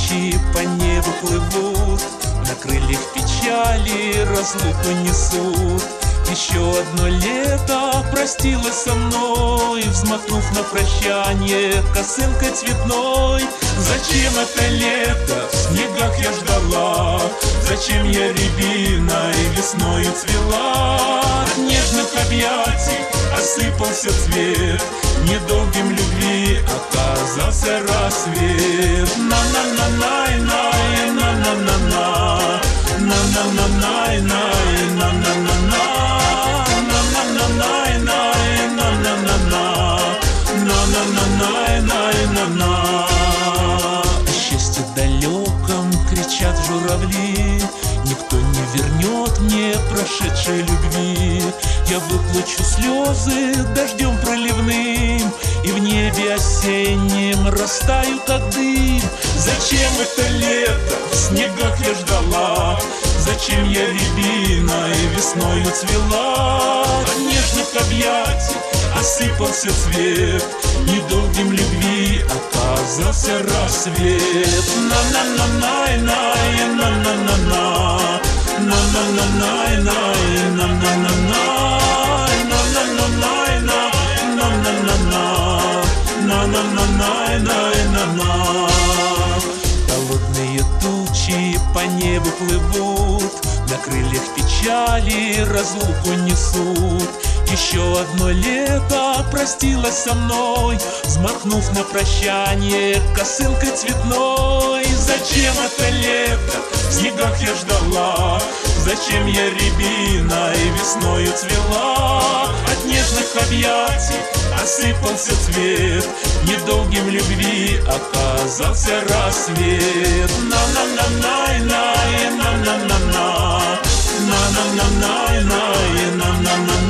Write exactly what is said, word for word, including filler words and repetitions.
тучи по небу плывут, на крыльях печали разлуку несут. Еще одно лето простилось со мной, взмахнув на прощание косынкой цветной. Зачем это лето в снегах я ждала? Зачем я рябиной весною цвела? От нежных объятий осыпался цвет, недолгим любви оказался рассвет. На-на-на-най-най, на-на-на-на, на-на-на-най-най, на-на-на-на, на-на-на-най-най, на-на-на-на, на-на-на-най-най-на-на. О счастье далеком кричат журавли, никто не вернет мне прошедшей любви. Я выплачу слезы дождем проливным, и в небе осеннем растаю, как дым. Зачем это лето в снегах я ждала? Зачем я рябиной весною цвела? От нежных объятий осыпался цвет, недолгим любви оказался рассвет. На-на-на-най-най, на-на-на-на, на-на-на-най-най, на-на-на-на, на-на-на-най-най, на-на-на-на, на-на-на-най-най-на-на. Холодные тучи по небу плывут, на крыльях печали разлуку несут. Еще одно лето простилось со мной, взмахнув на прощание косынкой цветной. Зачем это лето в снегах я ждала? Зачем я рябиной весною цвела? От нежных объятий осыпался цвет, недолгим любви оказался рассвет. На-на-на-най-най, на-на-на-на, на-на-на-най-най, на-на-на-на.